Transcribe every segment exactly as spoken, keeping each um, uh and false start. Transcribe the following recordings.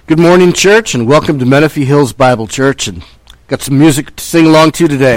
Good morning, church, and welcome to Menifee Hills Bible Church. And got some music to sing along to today.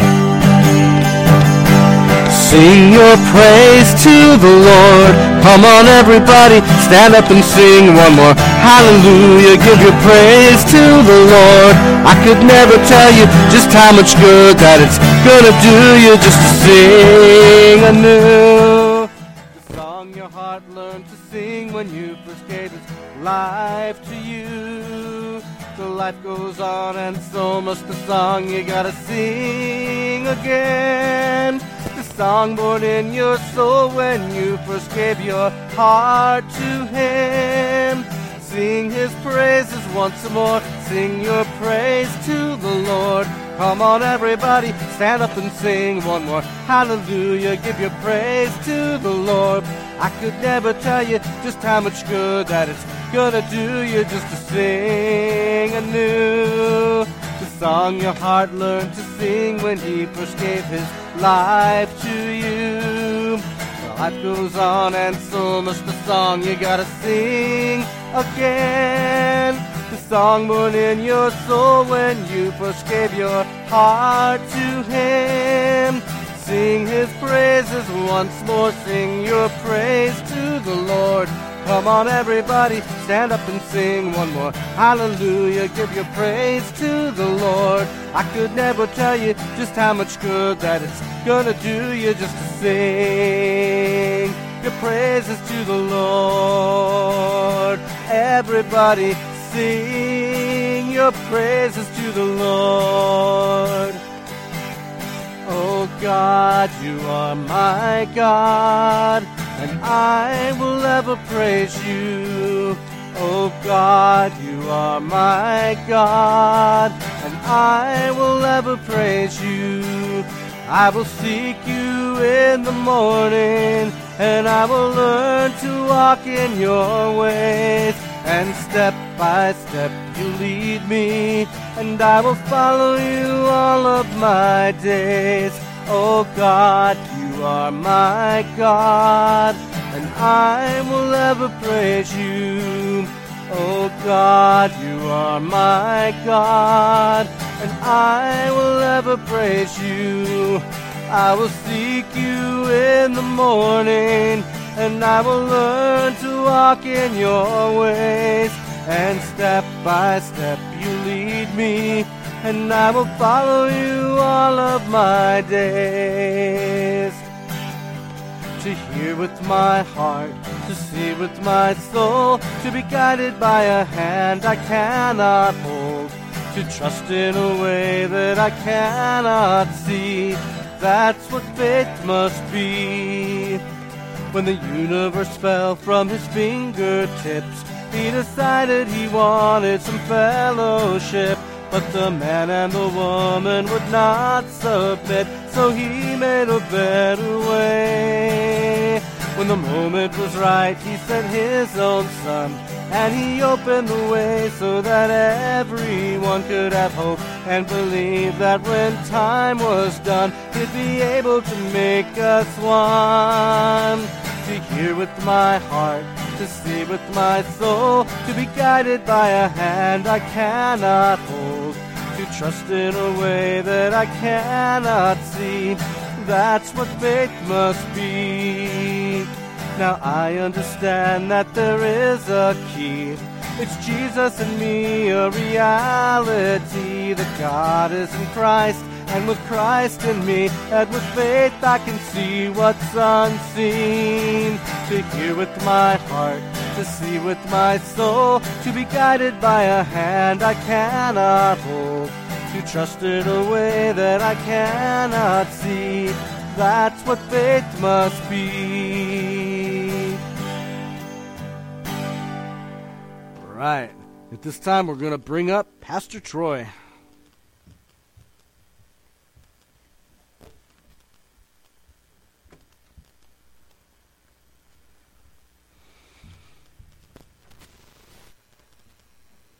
Sing your praise to the Lord. Come on, everybody, stand up and sing one more. Hallelujah, give your praise to the Lord. I could never tell you just how much good that it's gonna do you just to sing anew. The song your heart learned to sing when you first gave its life to you. The life goes on, and so must the song you gotta sing again. The song born in your soul when you first gave your heart to Him. Sing His praises once more. Sing your praise to the Lord. Come on, everybody, stand up and sing one more. Hallelujah, give your praise to the Lord. I could never tell you just how much good that it's gonna do you just to sing anew. The song your heart learned to sing when He first gave His life to you. Life goes on, and so must the song you gotta sing again. The song born in your soul when you first gave your heart to Him. Sing His praises once more. Sing your praise to the Lord. Come on, everybody, stand up and sing one more. Hallelujah, give your praise to the Lord. I could never tell you just how much good that it's gonna do you just to sing your praises to the Lord. Everybody, sing your praises to the Lord. Oh God, you are my God, and I will ever praise you. Oh God, you are my God, and I will ever praise you. I will seek you in the morning, and I will learn to walk in your ways. And step by step you lead me, and I will follow you all of my days. Oh God, you are my God, and I will ever praise you. Oh God, you are my God, and I will ever praise you. I will seek you in the morning, and I will learn to walk in your ways. And step by step you lead me, and I will follow you all of my days. To hear with my heart, to see with my soul, to be guided by a hand I cannot hold, to trust in a way that I cannot see. That's what faith must be. When the universe fell from His fingertips, He decided He wanted some fellowship. But the man and the woman would not submit, so He made a better way. When the moment was right, He sent His own Son, and He opened the way so that everyone could have hope and believe that when time was done, He'd be able to make us one. To hear with my heart, to see with my soul, to be guided by a hand I cannot hold, to trust in a way that I cannot see. That's what faith must be. Now I understand that there is a key. It's Jesus and me, a reality that God is in Christ, and with Christ in me, and with faith I can see what's unseen. To hear with my heart, to see with my soul, to be guided by a hand I cannot hold, to trust in a way that I cannot see. That's what faith must be. All right. At this time, we're going to bring up Pastor Troy.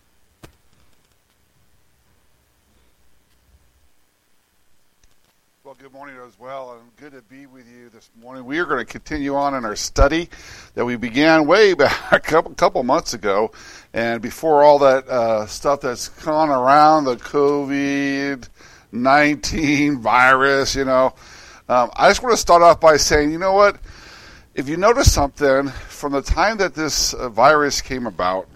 Well, Good morning as well, and good to be with you this morning. We are going to continue on in our study that we began way back a couple, couple months ago, and before all that uh, stuff that's gone around, the covid nineteen virus, you know, um, I just want to start off by saying, you know what, if you notice something, from the time that this uh, virus came about,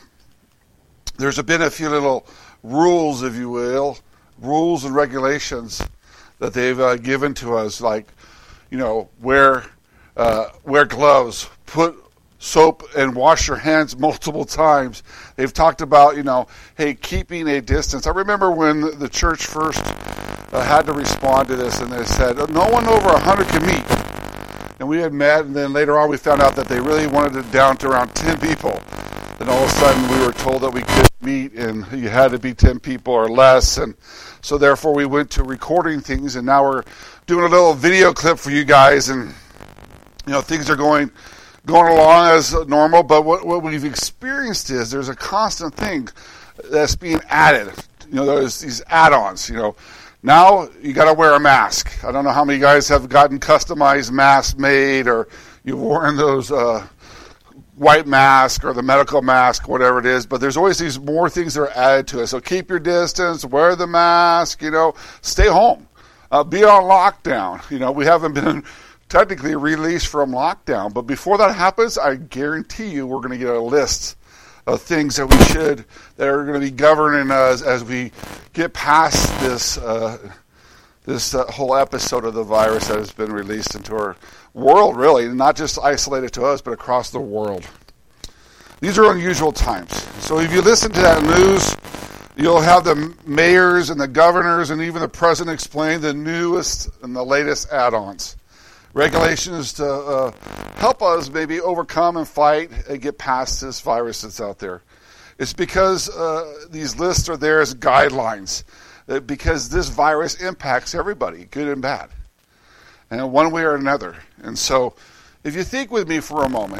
there's been a few little rules, if you will, rules and regulations that they've uh, given to us, like, you know, wear uh, wear gloves, put soap and wash your hands multiple times. They've talked about, you know, hey, keeping a distance. I remember when the church first uh, had to respond to this, and they said, no one over one hundred can meet. And we had met, and then later on we found out that they really wanted it down to around ten people. Then all of a sudden we were told that we couldn't meet, and you had to be ten people or less, and so therefore we went to recording things, and now we're doing a little video clip for you guys, and you know, things are going going along as normal. But what, what we've experienced is there's a constant thing that's being added. You know, there's these add-ons. You know, now you got to wear a mask. I don't know how many guys have gotten customized masks made, or you've worn those uh, white mask or the medical mask, whatever it is, but there's always these more things that are added to it. So keep your distance, wear the mask, you know, stay home, uh, be on lockdown. You know, we haven't been technically released from lockdown, but before that happens, I guarantee you we're going to get a list of things that we should, that are going to be governing us as we get past this uh, this uh, whole episode of the virus that has been released into our world, really, not just isolated to us, but across the world. These are unusual times. So if you listen to that news, you'll have the mayors and the governors and even the president explain the newest and the latest add-ons. Regulations to uh, help us maybe overcome and fight and get past this virus that's out there. It's because uh, these lists are there as guidelines, uh, because this virus impacts everybody, good and bad, and one way or another. And so if you think with me for a moment,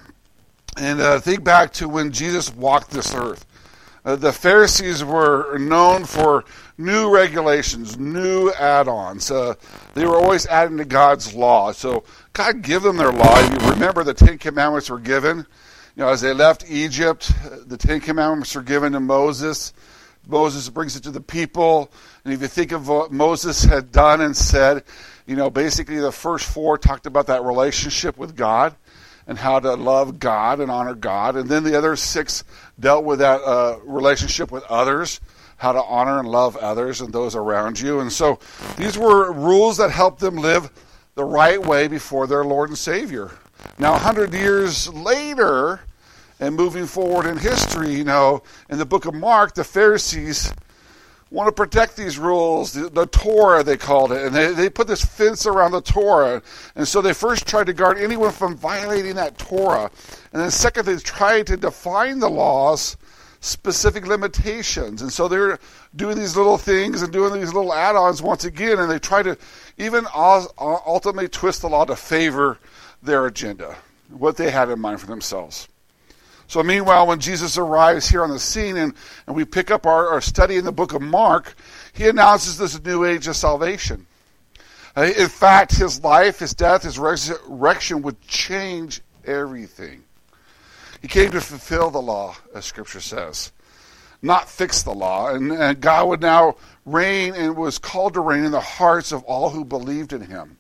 and uh, think back to when Jesus walked this earth, uh, the Pharisees were known for new regulations, new add-ons. Uh, they were always adding to God's law. So God gave them their law. You remember the Ten Commandments were given. You know, as they left Egypt, the Ten Commandments were given to Moses. Moses brings it to the people. And if you think of what Moses had done and said, you know, basically the first four talked about that relationship with God and how to love God and honor God. And then the other six dealt with that uh, relationship with others, how to honor and love others and those around you. And so these were rules that helped them live the right way before their Lord and Savior. Now, one hundred years later, and moving forward in history, you know, in the book of Mark, the Pharisees want to protect these rules, the, the Torah they called it, and they, they put this fence around the Torah. And so they first tried to guard anyone from violating that Torah. And then second, they tried to define the laws, specific limitations. And so they're doing these little things and doing these little add-ons once again, and they try to even ultimately twist the law to favor their agenda, what they had in mind for themselves. So meanwhile, when Jesus arrives here on the scene and, and we pick up our, our study in the book of Mark, he announces this new age of salvation. Uh, in fact, his life, his death, his resurrection would change everything. He came to fulfill the law, as Scripture says, not fix the law. And, and God would now reign and was called to reign in the hearts of all who believed in him.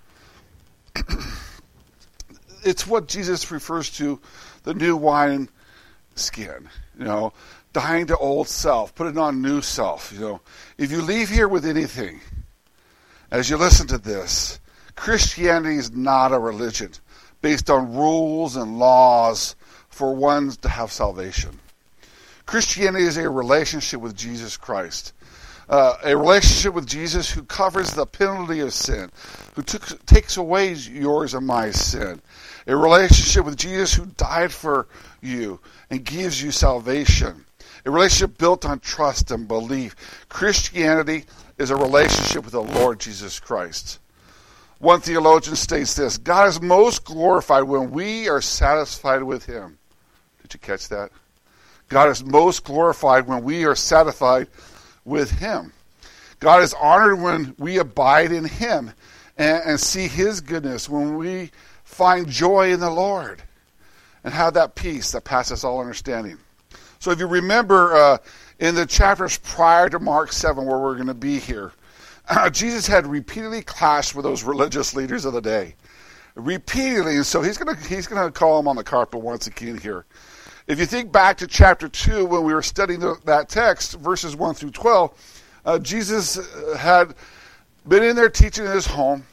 It's what Jesus refers to, the new wine skin, you know, dying to old self, putting on new self. You know, if you leave here with anything, as you listen to this, Christianity is not a religion based on rules and laws for one to have salvation. Christianity is a relationship with Jesus Christ. Uh, a relationship with Jesus who covers the penalty of sin, who took, takes away yours and my sin. A relationship with Jesus who died for you and gives you salvation. A relationship built on trust and belief. Christianity is a relationship with the Lord Jesus Christ. One theologian states this: God is most glorified when we are satisfied with him. Did you catch that? God is most glorified when we are satisfied with him. God is honored when we abide in him and, and see his goodness, when we find joy in the Lord and have that peace that passes all understanding. So if you remember uh, in the chapters prior to Mark seven, where we're going to be here, uh, Jesus had repeatedly clashed with those religious leaders of the day. Repeatedly, and so he's going to he's going to call them on the carpet once again here. If you think back to chapter two, when we were studying the, that text, verses one through twelve, uh, Jesus had been in there teaching in his home.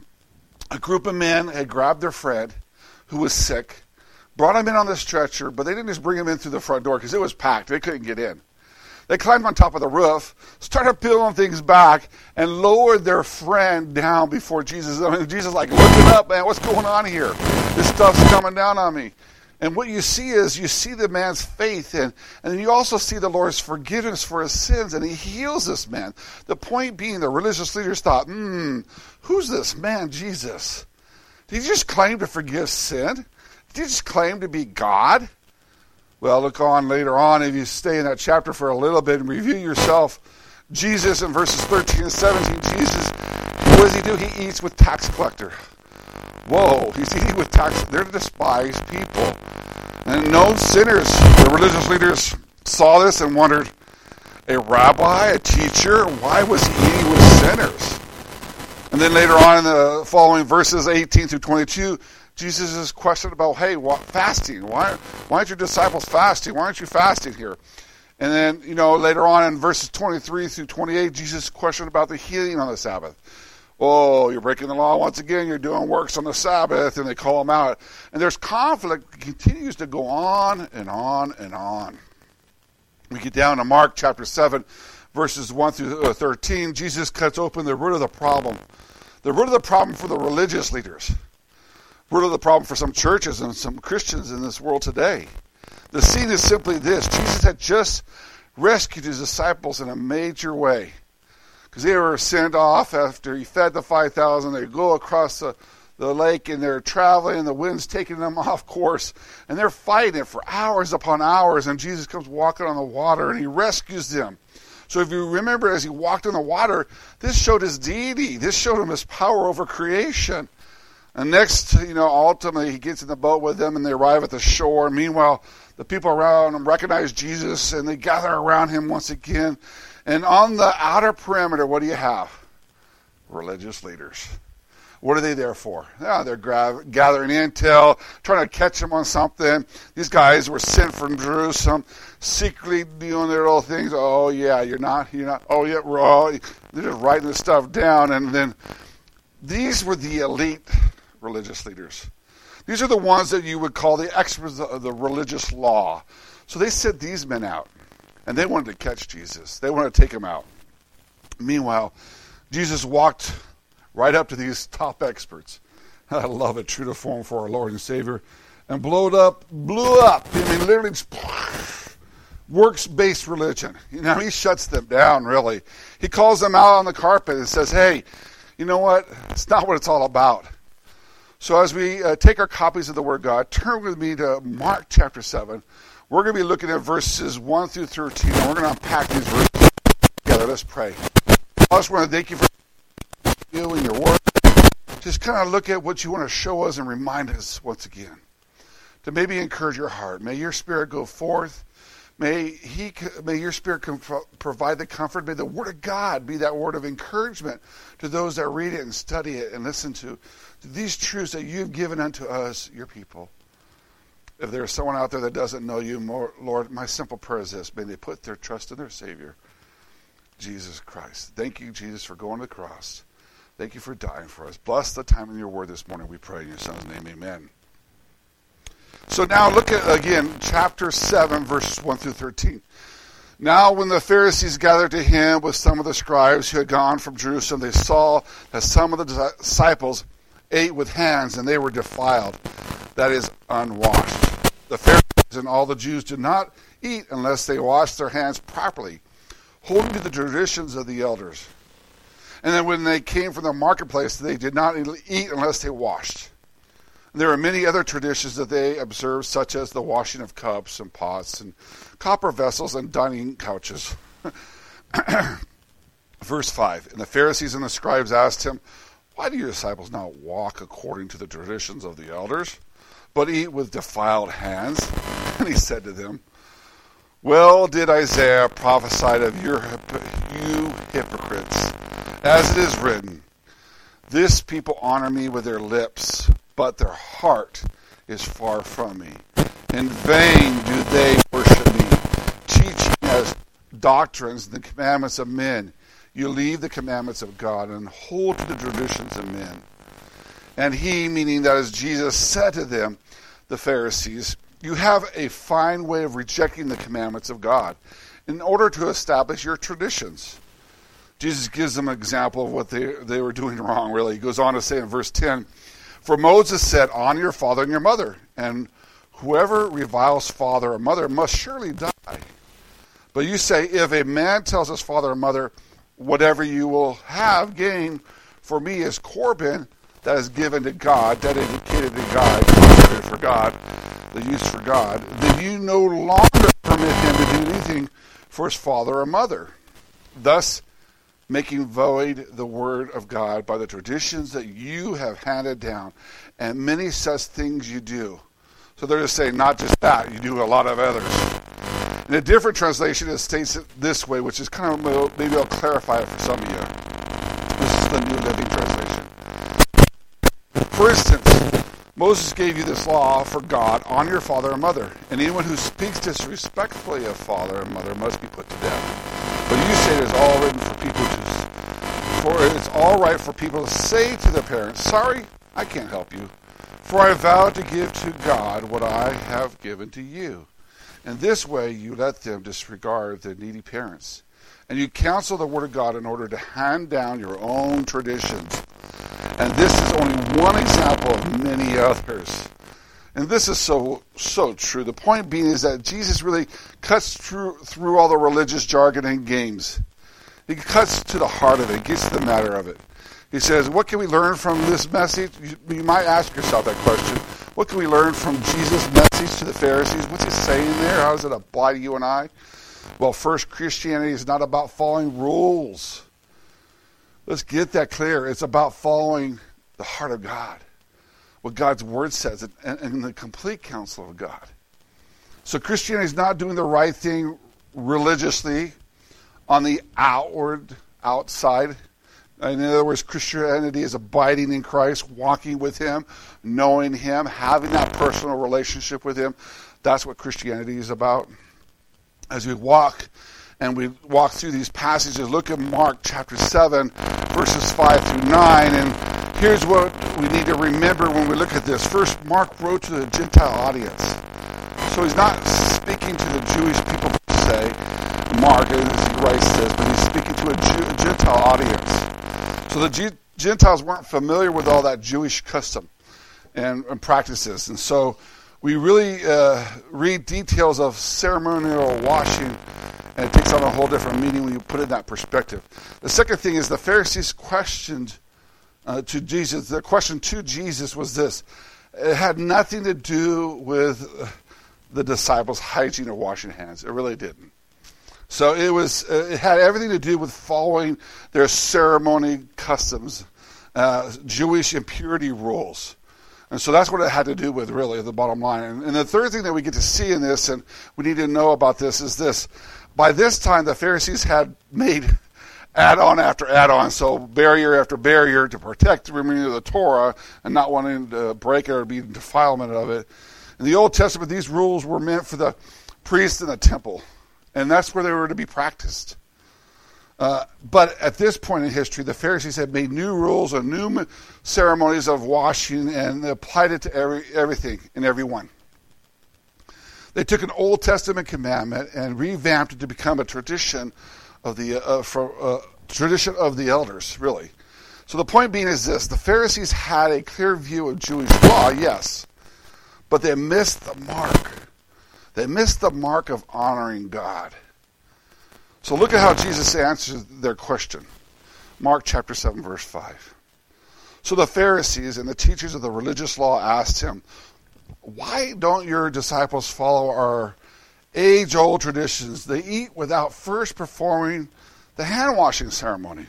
A group of men had grabbed their friend who was sick, brought him in on the stretcher, but they didn't just bring him in through the front door because it was packed. They couldn't get in. They climbed on top of the roof, started peeling things back, and lowered their friend down before Jesus. I mean, Jesus like, looking up, man, what's going on here? This stuff's coming down on me. And what you see is, you see the man's faith, and, and then you also see the Lord's forgiveness for his sins, and he heals this man. The point being, the religious leaders thought, hmm, who's this man, Jesus? Did he just claim to forgive sin? Did he just claim to be God? Well, look on later on, if you stay in that chapter for a little bit and review yourself, Jesus in verses thirteen and seventeen, Jesus, what does he do? He eats with tax collector. Whoa, he's eating with tax, they're despised people. And known sinners, the religious leaders saw this and wondered, a rabbi, a teacher, why was he eating with sinners? And then later on in the following verses eighteen through twenty-two, Jesus is questioned about, hey, what, fasting. Why, why aren't your disciples fasting? Why aren't you fasting here? And then, you know, later on in verses twenty-three through twenty-eight, Jesus questioned about the healing on the Sabbath. Oh, you're breaking the law once again. You're doing works on the Sabbath, and they call him out. And there's conflict that continues to go on and on and on. We get down to Mark chapter seven, verses one through thirteen. Jesus cuts open the root of the problem. The root of the problem for the religious leaders. Root of the problem for some churches and some Christians in this world today. The scene is simply this. Jesus had just rescued his disciples in a major way. Because they were sent off after he fed the five thousand. They go across the, the lake and they're traveling and the wind's taking them off course. And they're fighting it for hours upon hours. And Jesus comes walking on the water and he rescues them. So if you remember, as he walked on the water, this showed his deity. This showed him his power over creation. And next, you know, ultimately he gets in the boat with them and they arrive at the shore. Meanwhile, the people around him recognize Jesus and they gather around him once again. And on the outer perimeter, what do you have? Religious leaders. What are they there for? Yeah, they're gra- gathering intel, trying to catch him on something. These guys were sent from Jerusalem, secretly doing their little things. Oh, yeah, you're not, you're not. Oh, yeah, we're all. They're just writing this stuff down. And then these were the elite religious leaders. These are the ones that you would call the experts of the religious law. So they sent these men out, and they wanted to catch Jesus. They wanted to take him out. Meanwhile, Jesus walked right up to these top experts. I love it, true to form for our Lord and Savior. And blew up, blew up. I mean, literally just works-based religion. You know, he shuts them down, really. He calls them out on the carpet and says, hey, you know what? It's not what it's all about. So as we uh, take our copies of the Word of God, turn with me to Mark chapter seven. We're going to be looking at verses one through thirteen, and we're going to unpack these verses together. Let's pray. I just want to thank you for you and your word. Just kind of look at what you want to show us and remind us once again. To maybe encourage your heart. May your spirit go forth. May he, may your spirit provide the comfort. May the Word of God be that word of encouragement to those that read it and study it and listen to, to these truths that you've given unto us, your people. If there's someone out there that doesn't know you more, Lord, my simple prayer is this. May they put their trust in their Savior, Jesus Christ. Thank you, Jesus, for going to the cross. Thank you for dying for us. Bless the time in your word this morning, we pray in your Son's name, amen. So now look at, again, chapter seven, verses one through thirteen. Now when the Pharisees gathered to him with some of the scribes who had gone from Jerusalem, they saw that some of the disciples ate with hands, and they were defiled, that is, unwashed. The Pharisees and all the Jews did not eat unless they washed their hands properly, holding to the traditions of the elders. And then when they came from the marketplace, they did not eat unless they washed. There are many other traditions that they observed, such as the washing of cups and pots and copper vessels and dining couches. Verse five, and the Pharisees and the scribes asked him, why do your disciples not walk according to the traditions of the elders, but eat with defiled hands? And he said to them, well did Isaiah prophesy of your, you hypocrites, as it is written, this people honor me with their lips, but their heart is far from me. In vain do they worship me, teaching as doctrines the commandments of men. You leave the commandments of God and hold to the traditions of men. And he, meaning that is Jesus, said to them, the Pharisees, you have a fine way of rejecting the commandments of God in order to establish your traditions. Jesus gives them an example of what they, they were doing wrong, really. He goes on to say in verse ten, for Moses said, honor your father and your mother, and whoever reviles father or mother must surely die. But you say, if a man tells his father or mother, whatever you will have gain for me is Corban, that is given to God, dedicated to God, consecrated for God, the use for God, then you no longer permit him to do anything for his father or mother, thus making void the word of God by the traditions that you have handed down, and many such things you do. So they're just saying, not just that, you do a lot of others. In a different translation, it states it this way, which is kind of, maybe I'll clarify it for some of you. This is the New Living Translation. For instance, Moses gave you this law for God, honor your father and mother, and anyone who speaks disrespectfully of father and mother must be put to death. But you say it is all written for people to, for it's all right for people to say to their parents, sorry, I can't help you, for I vowed to give to God what I have given to you. In this way, you let them disregard their needy parents, and you counsel the word of God in order to hand down your own traditions. And this is only one example of many others. And this is so so true. The point being is that Jesus really cuts through through all the religious jargon and games. He cuts to the heart of it, gets to the matter of it. He says, what can we learn from this message? You, you might ask yourself that question. What can we learn from Jesus' message to the Pharisees? What's he saying there? How does it apply to you and I? Well, first, Christianity is not about following rules. Let's get that clear. It's about following the heart of God, what God's word says, and, and the complete counsel of God. So Christianity is not doing the right thing religiously on the outward, outside. In other words, Christianity is abiding in Christ, walking with him, knowing him, having that personal relationship with him. That's what Christianity is about. As we walk and we walk through these passages, look at Mark chapter seven, verses five through nine, and here's what we need to remember when we look at this. First, Mark wrote to the Gentile audience. So he's not speaking to the Jewish people per se, Mark, as he writes this, but he's speaking to a Jew, Gentile audience. So the G- Gentiles weren't familiar with all that Jewish custom and, and practices. And so we really uh, read details of ceremonial washing, and it takes on a whole different meaning when you put it in that perspective. The second thing is the Pharisees questioned uh, to Jesus. Their question to Jesus was this. It had nothing to do with the disciples' hygiene or washing hands. It really didn't. So it was. Uh, it had everything to do with following their ceremony customs, uh, Jewish impurity rules. And so that's what it had to do with, really, the bottom line. And, and the third thing that we get to see in this, and we need to know about this, is this. By this time, the Pharisees had made add-on after add-on, so barrier after barrier to protect the remainder of the Torah and not wanting to break it or be in defilement of it. In the Old Testament, these rules were meant for the priests in the temple, and that's where they were to be practiced. Uh, but at this point in history, the Pharisees had made new rules and new ceremonies of washing, and they applied it to every everything and everyone. They took an Old Testament commandment and revamped it to become a tradition of the uh, for, uh, tradition of the elders, really. So the point being is this: the Pharisees had a clear view of Jewish law, yes, but they missed the mark. They missed the mark of honoring God. So look at how Jesus answers their question. Mark chapter seven, verse five. So the Pharisees and the teachers of the religious law asked him, why don't your disciples follow our age-old traditions? They eat without first performing the hand-washing ceremony.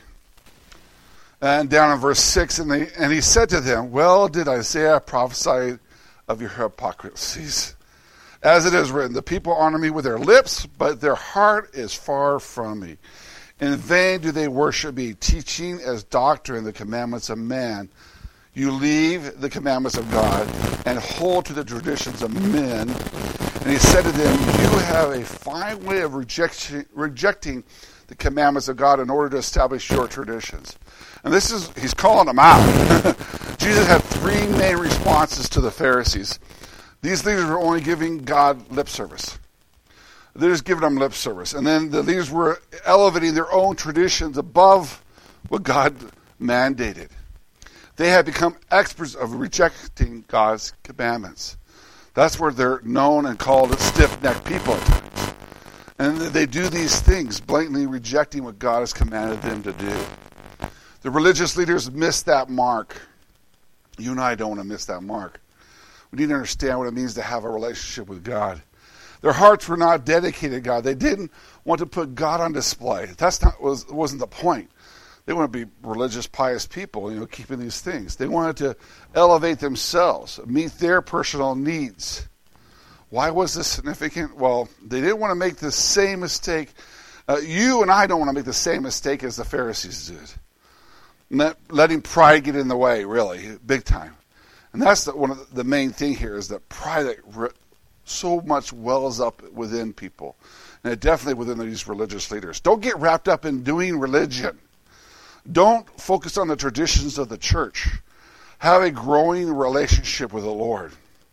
And down in verse six, and, they, and he said to them, well did Isaiah prophesy of your hypocrisies. As it is written, the people honor me with their lips, but their heart is far from me. In vain do they worship me, teaching as doctrine the commandments of man. You leave the commandments of God and hold to the traditions of men. And he said to them, you have a fine way of rejection, rejecting the commandments of God in order to establish your traditions. And this is, he's calling them out. Jesus had three main responses to the Pharisees. These leaders were only giving God lip service. They're just giving them lip service. And then the leaders were elevating their own traditions above what God mandated. They had become experts of rejecting God's commandments. That's where they're known and called stiff-necked people at times. And they do these things, blatantly rejecting what God has commanded them to do. The religious leaders missed that mark. You and I don't want to miss that mark. We need to understand what it means to have a relationship with God. Their hearts were not dedicated to God. They didn't want to put God on display. That's not was wasn't the point. They wanted to be religious, pious people, you know, keeping these things. They wanted to elevate themselves, meet their personal needs. Why was this significant? Well, they didn't want to make the same mistake. Uh, you and I don't want to make the same mistake as the Pharisees did. Let, letting pride get in the way, really, big time. And that's the, one of the main thing here is that pride that re- so much wells up within people. And it definitely within these religious leaders. Don't get wrapped up in doing religion. Don't focus on the traditions of the church. Have a growing relationship with the Lord.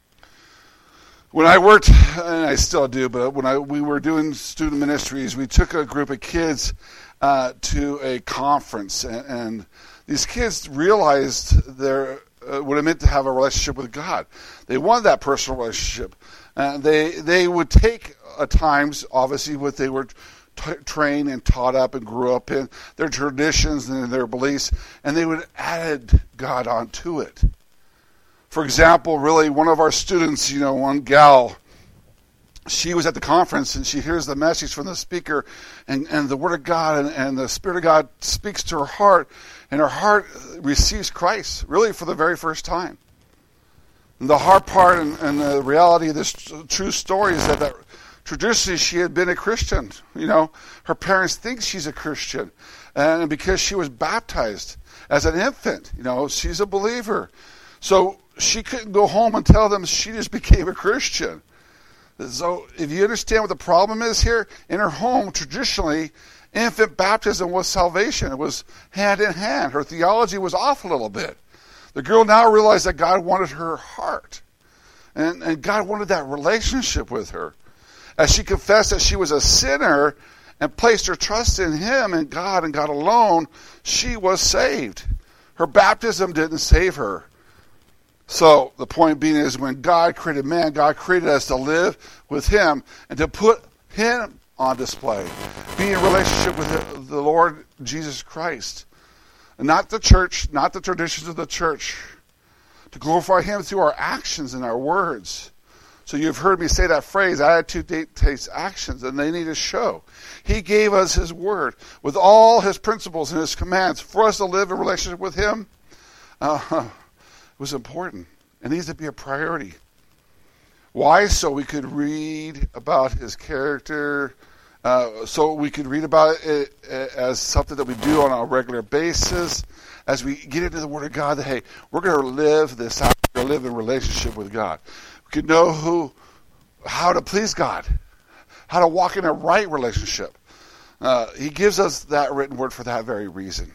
When I worked, and I still do, but when I we were doing student ministries, we took a group of kids uh, to a conference, and, and these kids realized their uh, what it meant to have a relationship with God. They wanted that personal relationship. Uh, they they would take at times, obviously, what they were t- trained and taught up and grew up in, their traditions and their beliefs, and they would add God onto it. For example, really, one of our students, you know, one gal, she was at the conference and she hears the message from the speaker, and, and the Word of God and, and the Spirit of God speaks to her heart, and her heart receives Christ, really for the very first time. And the hard part and, and the reality of this true story is that, that traditionally she had been a Christian. You know, her parents think she's a Christian, and because she was baptized as an infant, you know, she's a believer. So she couldn't go home and tell them she just became a Christian. So if you understand what the problem is here, in her home, traditionally, infant baptism was salvation. It was hand in hand. Her theology was off a little bit. The girl now realized that God wanted her heart. And, and God wanted that relationship with her. As she confessed that she was a sinner and placed her trust in Him and God and God alone, she was saved. Her baptism didn't save her. So the point being is when God created man, God created us to live with Him and to put Him on display. Be in relationship with the, the Lord Jesus Christ. And not the church, not the traditions of the church. To glorify Him through our actions and our words. So you've heard me say that phrase, attitude dictates actions, and they need to show. He gave us His Word with all His principles and His commands for us to live in relationship with Him. Uh, it was important. It needs to be a priority. Why? So we could read about His character, uh, so we could read about it as something that we do on a regular basis. As we get into the Word of God, that, hey, we're going to live this out, we're going to live in relationship with God. We could know who, how to please God, how to walk in a right relationship. Uh, he gives us that written Word for that very reason.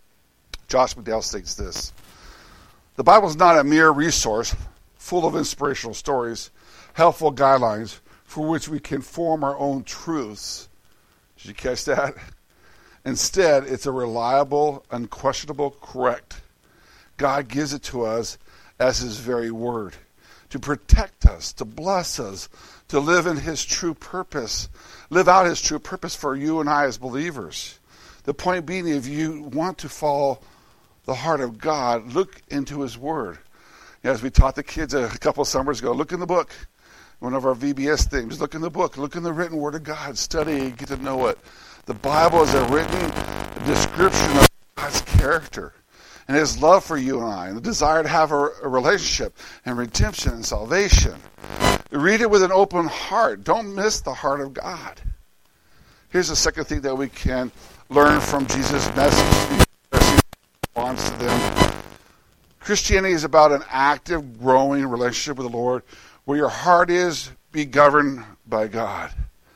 Josh McDowell states this: the Bible is not a mere resource full of inspirational stories, helpful guidelines for which we can form our own truths. Did you catch that? Instead, it's a reliable, unquestionable, correct. God gives it to us as His very Word, to protect us, to bless us, to live in His true purpose, live out His true purpose for you and I as believers. The point being, if you want to follow the heart of God, look into His Word. As we taught the kids a couple of summers ago, look in the book. One of our V B S things, look in the book, look in the written Word of God, study, get to know it. The Bible is a written description of God's character and his love for you and I, and the desire to have a, a relationship and redemption and salvation. Read it with an open heart. Don't miss the heart of God. Here's the second thing that we can learn from Jesus' message as he responds to them. Christianity is about an active, growing relationship with the Lord. Where your heart is, be governed by God.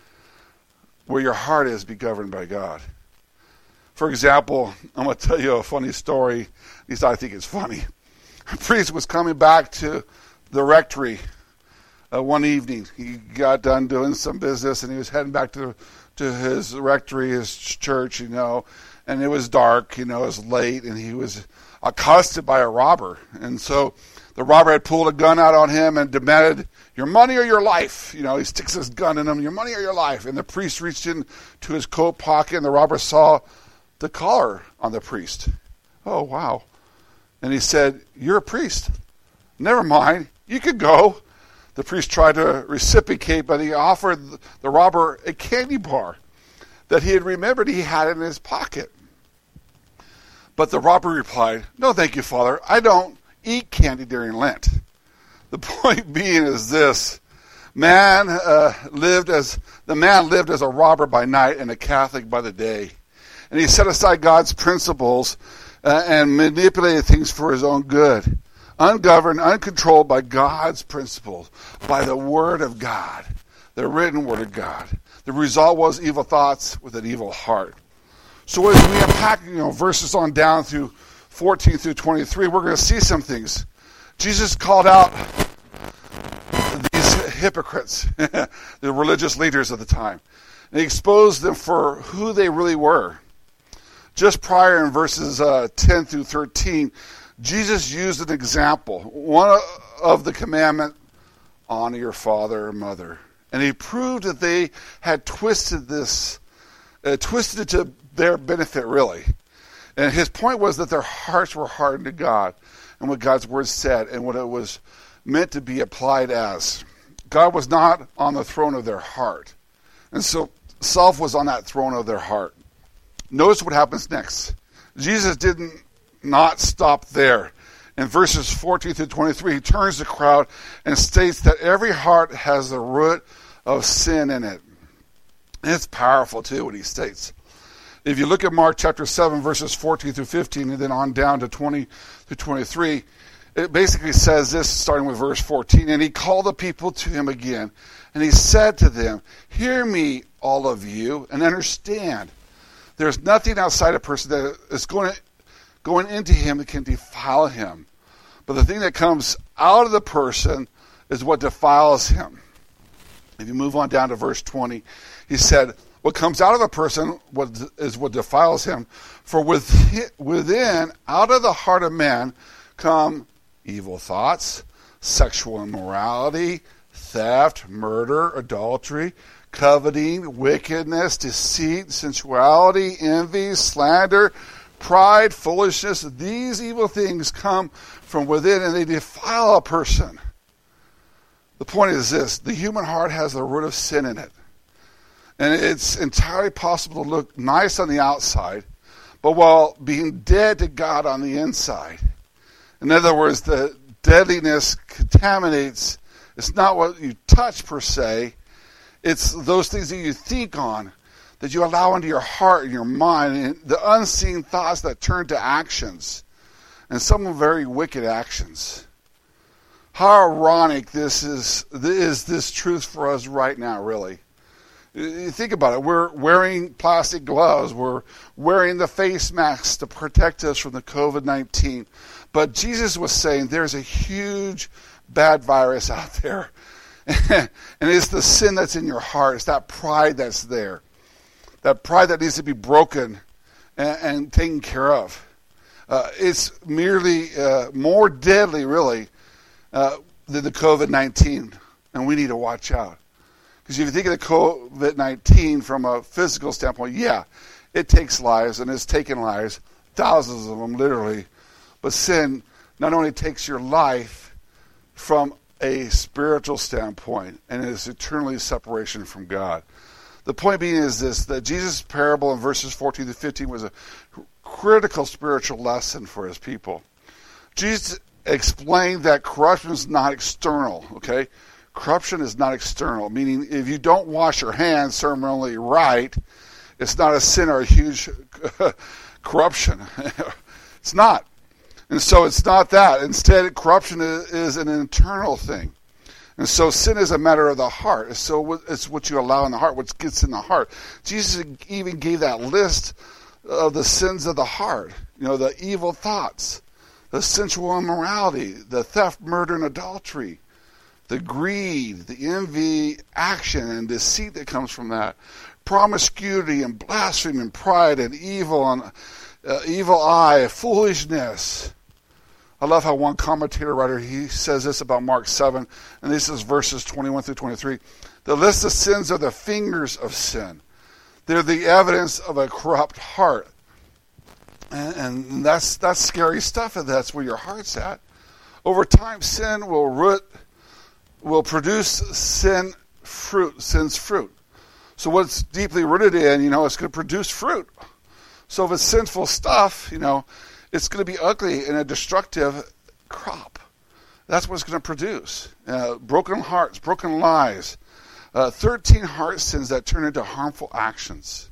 Where your heart is, be governed by God. For example, I'm going to tell you a funny story. At least I think it's funny. A priest was coming back to the rectory uh, one evening. He got done doing some business, and he was heading back to to his rectory, his church, you know, and it was dark, you know, it was late, and he was accosted by a robber. And so the robber had pulled a gun out on him and demanded, your money or your life. You know, he sticks his gun in him, your money or your life. And the priest reached into his coat pocket, and the robber saw the collar on the priest. Oh, wow. And he said, you're a priest. Never mind, you could go. The priest tried to reciprocate, but he offered the robber a candy bar that he had remembered he had in his pocket. But the robber replied, no, thank you, Father. I don't eat candy during Lent. The point being is this. Man uh, lived as the man lived as a robber by night and a Catholic by the day. And he set aside God's principles uh, and manipulated things for his own good. Ungoverned, uncontrolled by God's principles, by the Word of God, the written Word of God. The result was evil thoughts with an evil heart. So as we unpack, you know, verses on down through fourteen through twenty-three, we're going to see some things. Jesus called out these hypocrites, the religious leaders of the time, and he exposed them for who they really were. Just prior in verses uh, ten through thirteen, Jesus used an example, one of the commandment, honor your father or mother. And he proved that they had twisted this, uh, twisted it to their benefit, really. And his point was that their hearts were hardened to God and what God's word said and what it was meant to be applied as. God was not on the throne of their heart. And so self was on that throne of their heart. Notice what happens next. Jesus didn't not stop there. In verses fourteen through twenty-three, he turns the crowd and states that every heart has the root of sin in it. And it's powerful, too, what he states. If you look at Mark chapter seven, verses fourteen through fifteen, and then on down to twenty through twenty-three, it basically says this, starting with verse fourteen, and he called the people to him again, and he said to them, hear me, all of you, and understand. There's nothing outside a person that is going to going into him that can defile him. But the thing that comes out of the person is what defiles him. If you move on down to verse twenty, he said, what comes out of a person is what defiles him. For within, out of the heart of man, come evil thoughts, sexual immorality, theft, murder, adultery, coveting, wickedness, deceit, sensuality, envy, slander, pride, foolishness. These evil things come from within and they defile a person. The point is this: the human heart has the root of sin in it. And it's entirely possible to look nice on the outside, but while being dead to God on the inside. In other words, the deadliness contaminates. It's not what you touch per se. It's those things that you think on, that you allow into your heart and your mind, and the unseen thoughts that turn to actions, and some very wicked actions. How ironic this is, is this truth for us right now, really. You think about it. We're wearing plastic gloves. We're wearing the face masks to protect us from the covid nineteen. But Jesus was saying there's a huge bad virus out there. And it's the sin that's in your heart. It's that pride that's there. That pride that needs to be broken and, and taken care of. Uh, it's merely uh, more deadly, really, uh, than the covid nineteen. And we need to watch out. Because if you think of the covid nineteen from a physical standpoint, yeah, it takes lives, and it's taken lives, thousands of them, literally. But sin not only takes your life from a spiritual standpoint, and it is eternally separation from God. The The point being is this, that Jesus' parable in verses fourteen to fifteen was a critical spiritual lesson for his people. Jesus explained that corruption is not external, okay? Corruption is not external, meaning if you don't wash your hands ceremonially right, it's not a sin or a huge corruption. It's not. And so it's not that. Instead, corruption is, is an internal thing. And so sin is a matter of the heart. So it's what you allow in the heart, what gets in the heart. Jesus even gave that list of the sins of the heart. You know, the evil thoughts, the sensual immorality, the theft, murder, and adultery, the greed, the envy, action, and deceit that comes from that, promiscuity and blasphemy and pride and evil and uh, evil eye, foolishness. I love how one commentator writer, he says this about Mark seven, and this is verses twenty-one through twenty-three. The list of sins are the fingers of sin. They're the evidence of a corrupt heart. And, and that's that's scary stuff, and that's where your heart's at. Over time, sin will root, will produce sin fruit, sin's fruit. So what's deeply rooted in, you know, it's going to produce fruit. So if it's sinful stuff, you know, it's going to be ugly and a destructive crop. That's what it's going to produce. Uh, broken hearts, broken lives. Uh, thirteen heart sins that turn into harmful actions.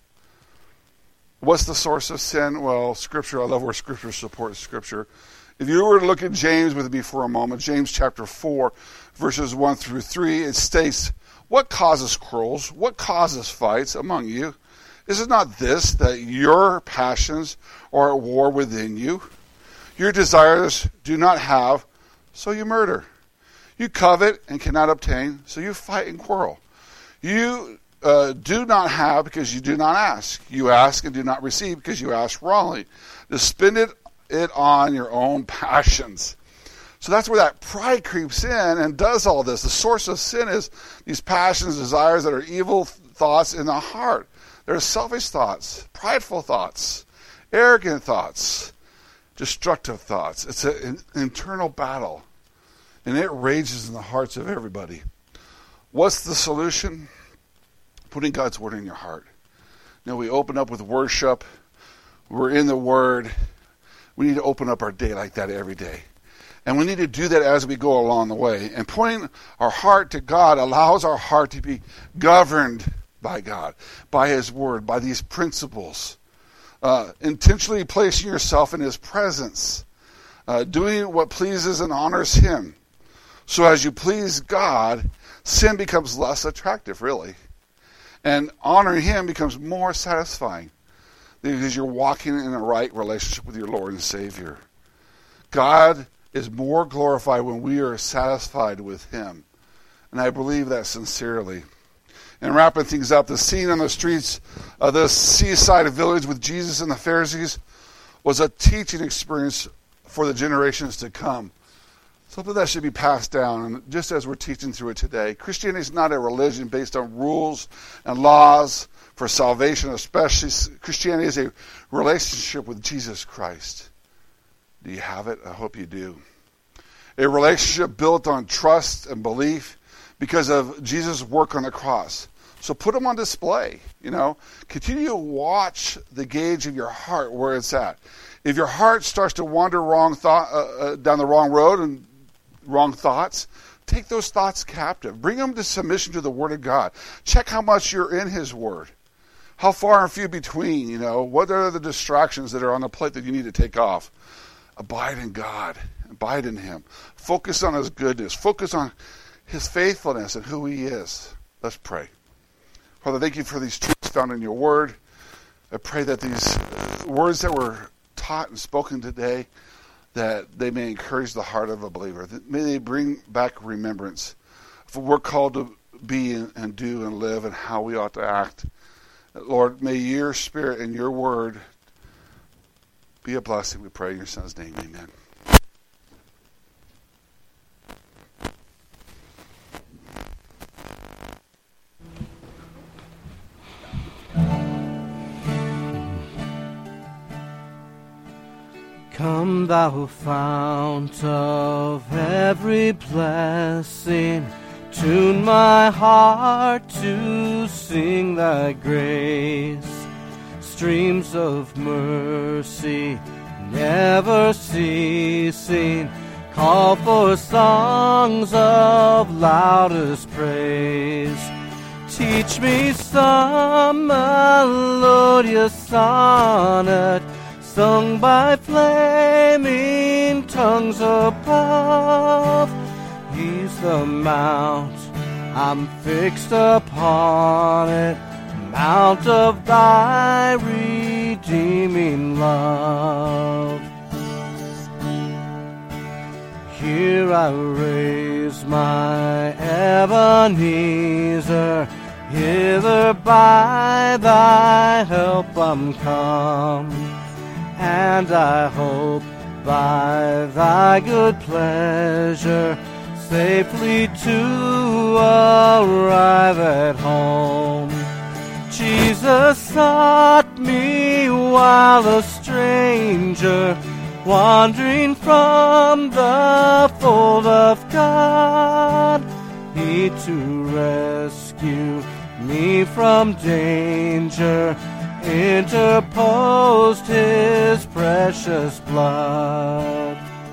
What's the source of sin? Well, Scripture, I love where Scripture supports Scripture. If you were to look at James with me for a moment, James chapter four, verses one through three, it states, what causes quarrels? What causes fights among you? Is it not this, that your passions are at war within you? Your desires do not have, so you murder. You covet and cannot obtain, so you fight and quarrel. You uh, do not have because you do not ask. You ask and do not receive because you ask wrongly, to spend it, it on your own passions. So that's where that pride creeps in and does all this. The source of sin is these passions, desires that are evil thoughts in the heart. They're selfish thoughts, prideful thoughts, arrogant thoughts, destructive thoughts. It's a, an internal battle, and it rages in the hearts of everybody. What's the solution? Putting God's word in your heart. You know, we open up with worship. We're in the word. We need to open up our day like that every day. And we need to do that as we go along the way. And pointing our heart to God allows our heart to be governed by God, by his word, by these principles. Uh, intentionally placing yourself in his presence. Uh, doing what pleases and honors him. So as you please God, sin becomes less attractive, really. And honoring him becomes more satisfying. Because you're walking in a right relationship with your Lord and Savior. God is more glorified when we are satisfied with him. And I believe that sincerely. And wrapping things up, the scene on the streets of this seaside village with Jesus and the Pharisees was a teaching experience for the generations to come. Something that should be passed down, and just as we're teaching through it today. Christianity is not a religion based on rules and laws for salvation, especially. Christianity is a relationship with Jesus Christ. Do you have it? I hope you do. A relationship built on trust and belief because of Jesus' work on the cross. So put them on display, you know. Continue to watch the gauge of your heart where it's at. If your heart starts to wander wrong thought, uh, uh, down the wrong road and wrong thoughts, take those thoughts captive. Bring them to submission to the Word of God. Check how much you're in his Word. How far and few between, you know. What are the distractions that are on the plate that you need to take off? Abide in God. Abide in him. Focus on his goodness. Focus on his faithfulness and who he is. Let's pray. Father, thank you for these truths found in your word. I pray that these words that were taught and spoken today, that they may encourage the heart of a believer. That may they bring back remembrance of what we're called to be and do and live and how we ought to act. Lord, may your spirit and your word be a blessing, we pray in your son's name. Amen. Come thou fount of every blessing, Tune my heart to sing thy grace. Streams of mercy never ceasing, call for songs of loudest praise. Teach me some melodious sonnet, sung by flaming tongues above. He's the mount, I'm fixed upon it, mount of thy redeeming love. Here I raise my Ebenezer, hither by thy help I'm come, and I hope by thy good pleasure safely to arrive at home. Jesus sought me while a stranger, wandering from the fold of God. He to rescue me from danger interposed his precious blood.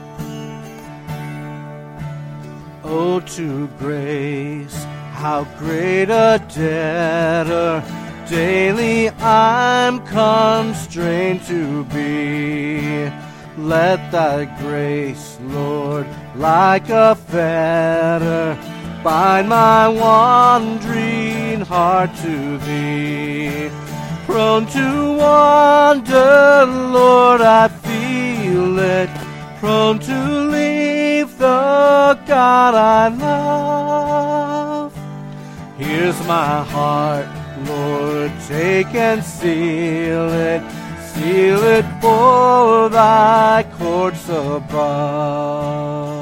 Oh, to grace, how great a debtor daily I'm constrained to be. Let thy grace, Lord, like a fetter, bind my wandering heart to thee. Prone to wander, Lord, I feel it, prone to leave the God I love. Here's my heart, Lord, take and seal it, seal it for thy courts above.